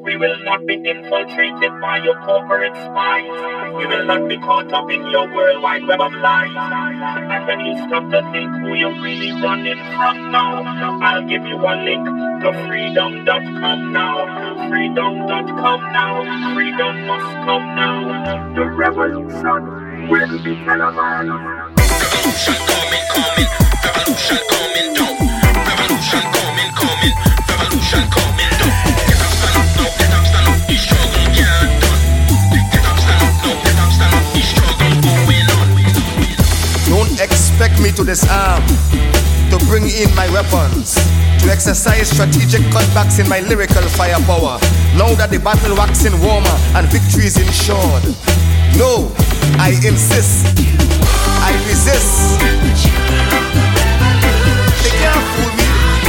We will not be infiltrated by your corporate spies. We will not be caught up in your worldwide web of lies. And when you stop to think who you're really running from now, I'll give you a link to freedom.com now. Freedom.com now. Freedom must come now. The revolution will be televised. Revolution coming. Revolution coming down. Revolution coming. Revolution coming down. Get up, stand up now. Get up, stand up. The struggle can't done. Get up, stand up now. Get up, stand up. The struggle going on. Don't expect me to disarm, to bring in my weapons, to exercise strategic cutbacks in my lyrical firepower. Now that the battle waxing warmer and victory is ensured. No, I insist, I resist. They can't fool me.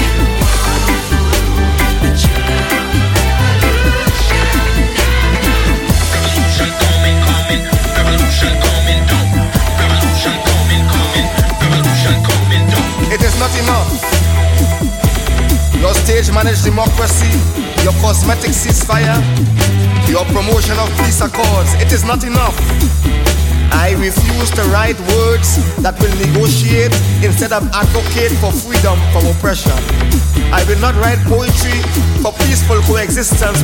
Revolution coming. Revolution coming down. Revolution coming. Revolution coming down. It is not enough. Your stage managed democracy, your cosmetic ceasefire, your promotion of peace accords. It is not enough. I refuse to write words that will negotiate instead of advocate for freedom from oppression. I will not write poetry for peaceful coexistence